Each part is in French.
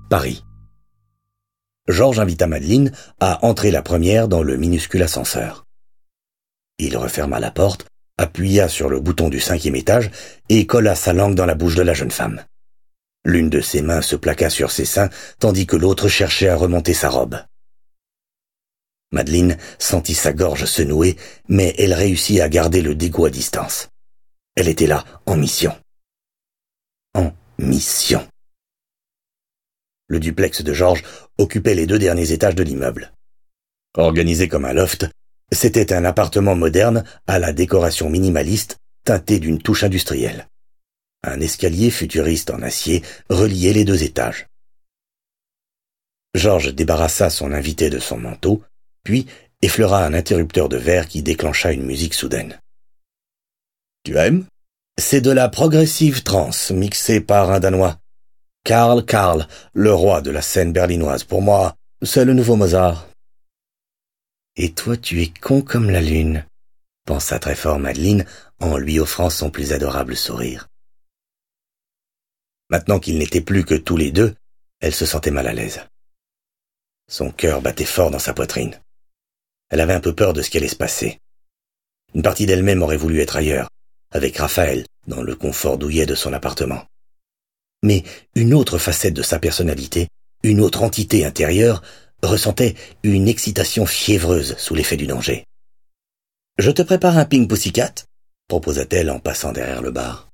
Paris. Georges invita Madeleine à entrer la première dans le minuscule ascenseur. Il referma la porte, appuya sur le bouton du 5e étage et colla sa langue dans la bouche de la jeune femme. L'une de ses mains se plaqua sur ses seins, tandis que l'autre cherchait à remonter sa robe. Madeleine sentit sa gorge se nouer, mais elle réussit à garder le dégoût à distance. Elle était là, en mission. En mission. Le duplex de Georges occupait les 2 derniers étages de l'immeuble. Organisé comme un loft, c'était un appartement moderne à la décoration minimaliste teinté d'une touche industrielle. Un escalier futuriste en acier reliait les 2 étages. Georges débarrassa son invité de son manteau, puis effleura un interrupteur de verre qui déclencha une musique soudaine. « Tu aimes ? C'est de la progressive trance mixée par un Danois. Karl, le roi de la scène berlinoise. Pour moi, c'est le nouveau Mozart. » « Et toi, tu es con comme la lune, » pensa très fort Madeleine en lui offrant son plus adorable sourire. Maintenant qu'ils n'étaient plus que tous les 2, elle se sentait mal à l'aise. Son cœur battait fort dans sa poitrine. Elle avait un peu peur de ce qui allait se passer. Une partie d'elle-même aurait voulu être ailleurs, avec Raphaël, dans le confort douillet de son appartement. Mais une autre facette de sa personnalité, une autre entité intérieure, ressentait une excitation fiévreuse sous l'effet du danger. « Je te prépare un ping pussycat ?» proposa-t-elle en passant derrière le bar.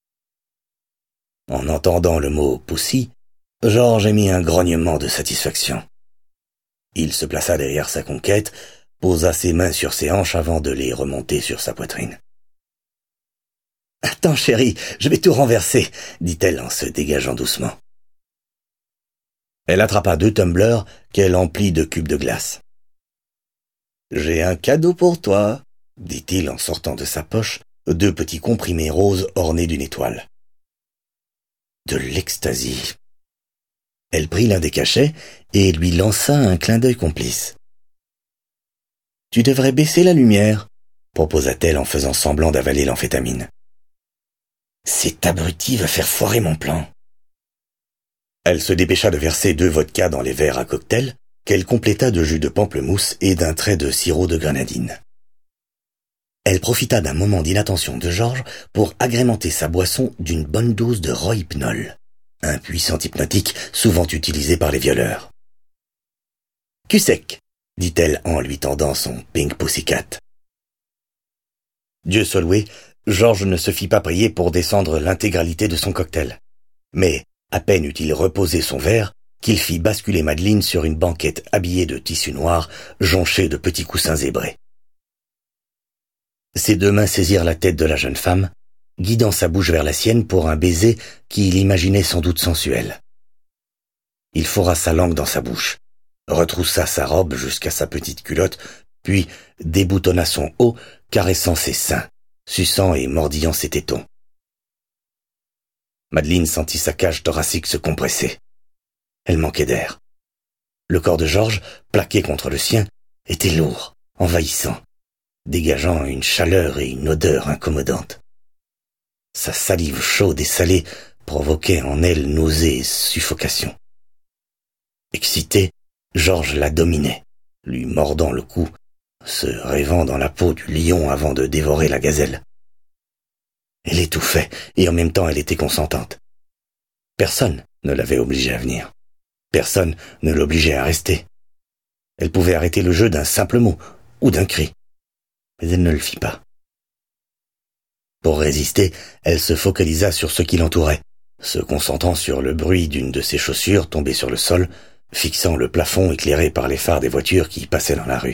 En entendant le mot « pussy », Georges émit un grognement de satisfaction. Il se plaça derrière sa conquête, posa ses mains sur ses hanches avant de les remonter sur sa poitrine. « Attends, chérie, je vais tout renverser » dit-elle en se dégageant doucement. Elle attrapa 2 tumblers qu'elle emplit de cubes de glace. « J'ai un cadeau pour toi » dit-il en sortant de sa poche 2 petits comprimés roses ornés d'une étoile. De l'ecstasy. Elle prit l'un des cachets et lui lança un clin d'œil complice. « Tu devrais baisser la lumière » proposa-t-elle en faisant semblant d'avaler l'amphétamine. « Cet abruti va faire foirer mon plan. » Elle se dépêcha de verser 2 vodkas dans les verres à cocktail, qu'elle compléta de jus de pamplemousse et d'un trait de sirop de grenadine. Elle profita d'un moment d'inattention de Georges pour agrémenter sa boisson d'une bonne dose de rohypnol, un puissant hypnotique souvent utilisé par les violeurs. « Cul sec !» dit-elle en lui tendant son pink pussycat. Dieu soit loué, Georges ne se fit pas prier pour descendre l'intégralité de son cocktail. Mais à peine eut-il reposé son verre qu'il fit basculer Madeleine sur une banquette habillée de tissu noir, jonchée de petits coussins zébrés. Ses 2 mains saisirent la tête de la jeune femme, guidant sa bouche vers la sienne pour un baiser qu'il imaginait sans doute sensuel. Il fora sa langue dans sa bouche, retroussa sa robe jusqu'à sa petite culotte, puis déboutonna son haut, caressant ses seins, suçant et mordillant ses tétons. Madeleine sentit sa cage thoracique se compresser. Elle manquait d'air. Le corps de Georges, plaqué contre le sien, était lourd, envahissant, dégageant une chaleur et une odeur incommodantes. Sa salive chaude et salée provoquait en elle nausée et suffocation. Excité, Georges la dominait, lui mordant le cou, se rêvant dans la peau du lion avant de dévorer la gazelle. Elle étouffait, et en même temps elle était consentante. Personne ne l'avait obligée à venir. Personne ne l'obligeait à rester. Elle pouvait arrêter le jeu d'un simple mot, ou d'un cri. Mais elle ne le fit pas. Pour résister, elle se focalisa sur ce qui l'entourait, se concentrant sur le bruit d'une de ses chaussures tombées sur le sol, fixant le plafond éclairé par les phares des voitures qui passaient dans la rue.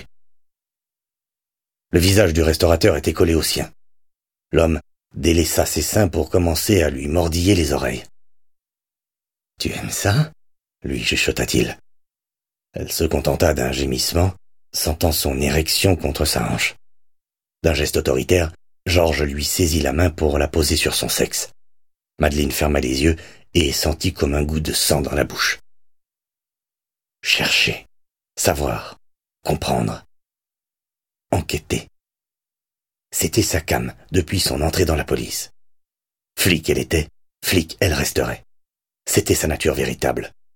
Le visage du restaurateur était collé au sien. L'homme délaissa ses seins pour commencer à lui mordiller les oreilles. « Tu aimes ça ?» lui chuchota-t-il. Elle se contenta d'un gémissement, sentant son érection contre sa hanche. D'un geste autoritaire, Georges lui saisit la main pour la poser sur son sexe. Madeleine ferma les yeux et sentit comme un goût de sang dans la bouche. Chercher, savoir, comprendre, enquêter. C'était sa came depuis son entrée dans la police. Flic elle était, flic elle resterait. C'était sa nature véritable.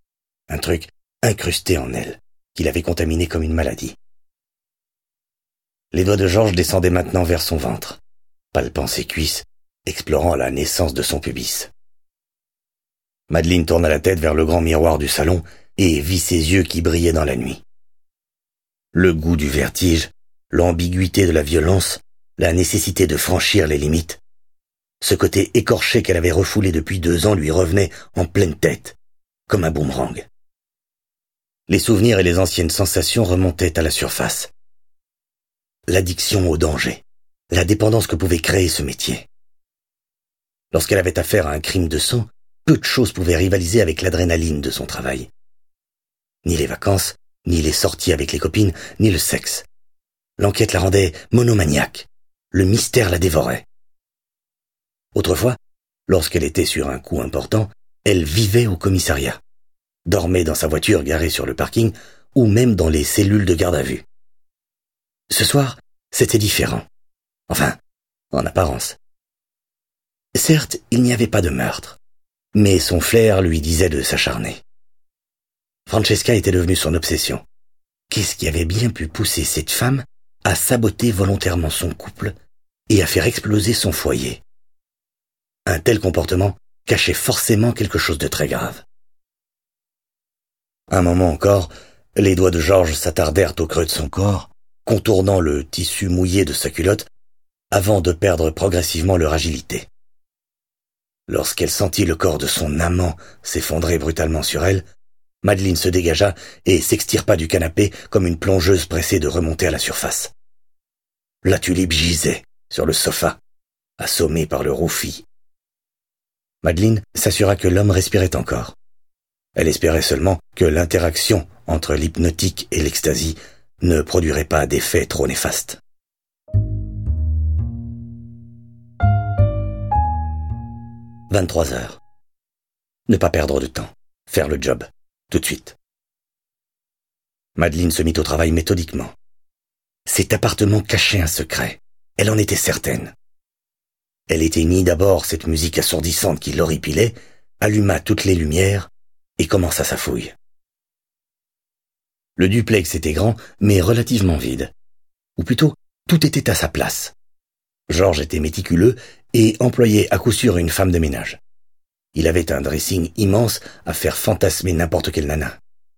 un truc incrusté en elle, qui l'avait contaminée comme une maladie. Les doigts de Georges descendaient maintenant vers son ventre, palpant ses cuisses, explorant la naissance de son pubis. Madeleine tourna la tête vers le grand miroir du salon et vit ses yeux qui brillaient dans la nuit. Le goût du vertige, l'ambiguïté de la violence, la nécessité de franchir les limites. Ce côté écorché qu'elle avait refoulé depuis 2 ans lui revenait en pleine tête, comme un boomerang. Les souvenirs et les anciennes sensations remontaient à la surface. L'addiction au danger, la dépendance que pouvait créer ce métier. Lorsqu'elle avait affaire à un crime de sang, peu de choses pouvaient rivaliser avec l'adrénaline de son travail. Ni les vacances, ni les sorties avec les copines, ni le sexe. L'enquête la rendait monomaniaque. Le mystère la dévorait. Autrefois, lorsqu'elle était sur un coup important, elle vivait au commissariat, dormait dans sa voiture garée sur le parking ou même dans les cellules de garde à vue. Ce soir, c'était différent. Enfin, en apparence. Certes, il n'y avait pas de meurtre, mais son flair lui disait de s'acharner. Francesca était devenue son obsession. Qu'est-ce qui avait bien pu pousser cette femme à saboter volontairement son couple et à faire exploser son foyer? Un tel comportement cachait forcément quelque chose de très grave. Un moment encore, les doigts de Georges s'attardèrent au creux de son corps, contournant le tissu mouillé de sa culotte, avant de perdre progressivement leur agilité. Lorsqu'elle sentit le corps de son amant s'effondrer brutalement sur elle, Madeleine se dégagea et s'extirpa du canapé comme une plongeuse pressée de remonter à la surface. La tulipe gisait sur le sofa, assommée par le roufis. Madeleine s'assura que l'homme respirait encore. Elle espérait seulement que l'interaction entre l'hypnotique et l'ecstasy ne produirait pas d'effets trop néfastes. « 23 heures. Ne pas perdre de temps. Faire le job. Tout de suite. » Madeleine se mit au travail méthodiquement. Cet appartement cachait un secret. Elle en était certaine. Elle éteignit d'abord cette musique assourdissante qui l'horripilait, alluma toutes les lumières et commença sa fouille. Le duplex était grand, mais relativement vide. Ou plutôt, tout était à sa place. Georges était méticuleux et employait à coup sûr une femme de ménage. Il avait un dressing immense à faire fantasmer n'importe quelle nana.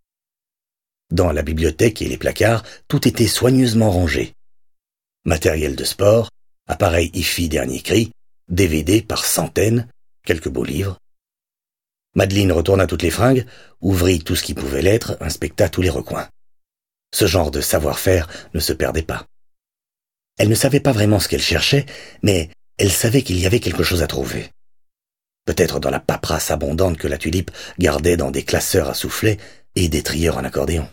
Dans la bibliothèque et les placards, tout était soigneusement rangé. Matériel de sport, appareil hi-fi dernier cri, DVD par centaines, quelques beaux livres. Madeleine retourna toutes les fringues, ouvrit tout ce qui pouvait l'être, inspecta tous les recoins. Ce genre de savoir-faire ne se perdait pas. Elle ne savait pas vraiment ce qu'elle cherchait, mais elle savait qu'il y avait quelque chose à trouver. Peut-être dans la paperasse abondante que la tulipe gardait dans des classeurs à soufflet et des trieurs en accordéon.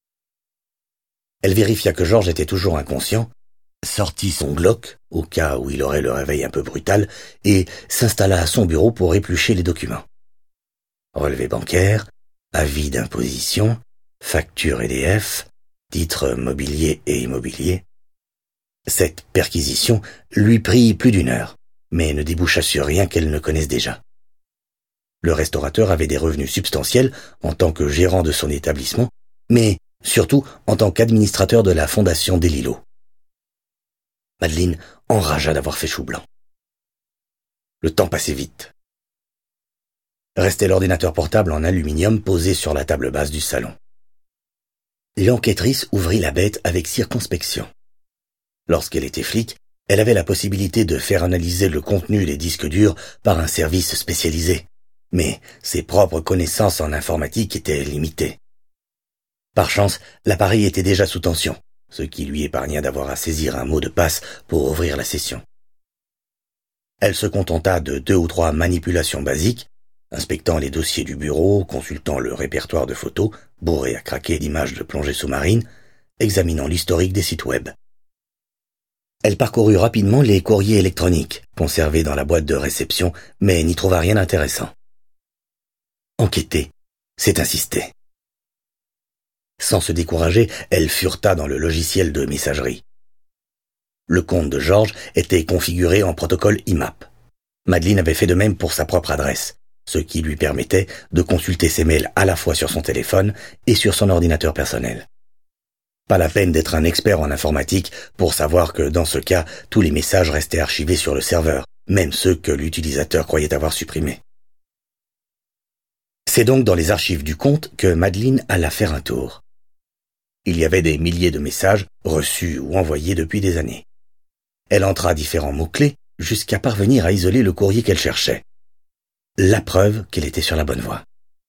Elle vérifia que Georges était toujours inconscient, sortit son Glock, au cas où il aurait le réveil un peu brutal, et s'installa à son bureau pour éplucher les documents. Relevé bancaire, avis d'imposition, facture EDF, titres mobilier et immobilier. Cette perquisition lui prit plus d'1 heure, mais ne déboucha sur rien qu'elle ne connaisse déjà. Le restaurateur avait des revenus substantiels en tant que gérant de son établissement, mais surtout en tant qu'administrateur de la fondation des Lilos. Madeleine enragea d'avoir fait chou blanc. Le temps passait vite. Restait l'ordinateur portable en aluminium posé sur la table basse du salon. L'enquêtrice ouvrit la bête avec circonspection. Lorsqu'elle était flic, elle avait la possibilité de faire analyser le contenu des disques durs par un service spécialisé, mais ses propres connaissances en informatique étaient limitées. Par chance, l'appareil était déjà sous tension, ce qui lui épargna d'avoir à saisir un mot de passe pour ouvrir la session. Elle se contenta de 2 ou 3 manipulations basiques, inspectant les dossiers du bureau, consultant le répertoire de photos, bourré à craquer d'images de plongée sous-marine, examinant l'historique des sites web. Elle parcourut rapidement les courriers électroniques, conservés dans la boîte de réception, mais n'y trouva rien d'intéressant. Enquêter, c'est insister. Sans se décourager, elle fureta dans le logiciel de messagerie. Le compte de Georges était configuré en protocole IMAP. Madeleine avait fait de même pour sa propre adresse, ce qui lui permettait de consulter ses mails à la fois sur son téléphone et sur son ordinateur personnel. Pas la peine d'être un expert en informatique pour savoir que dans ce cas, tous les messages restaient archivés sur le serveur, même ceux que l'utilisateur croyait avoir supprimés. C'est donc dans les archives du compte que Madeleine alla faire un tour. Il y avait des milliers de messages reçus ou envoyés depuis des années. Elle entra différents mots-clés jusqu'à parvenir à isoler le courrier qu'elle cherchait. La preuve qu'elle était sur la bonne voie.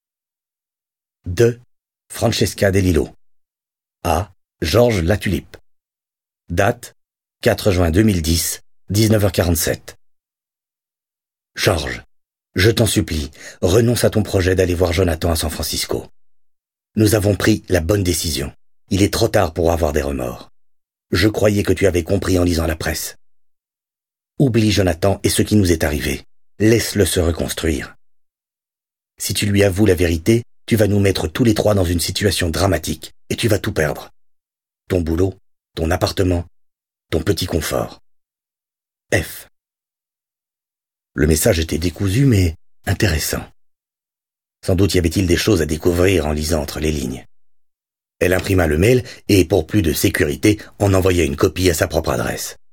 De Francesca De Lillo. À Georges Latulippe. Date 4 juin 2010, 19h47. Georges, je t'en supplie, renonce à ton projet d'aller voir Jonathan à San Francisco. Nous avons pris la bonne décision. Il est trop tard pour avoir des remords. Je croyais que tu avais compris en lisant la presse. Oublie Jonathan et ce qui nous est arrivé. Laisse-le se reconstruire. Si tu lui avoues la vérité, tu vas nous mettre tous les trois dans une situation dramatique et tu vas tout perdre. Ton boulot, ton appartement, ton petit confort. F. Le message était décousu mais intéressant. Sans doute y avait-il des choses à découvrir en lisant entre les lignes. Elle imprima le mail et, pour plus de sécurité, en envoya une copie à sa propre adresse.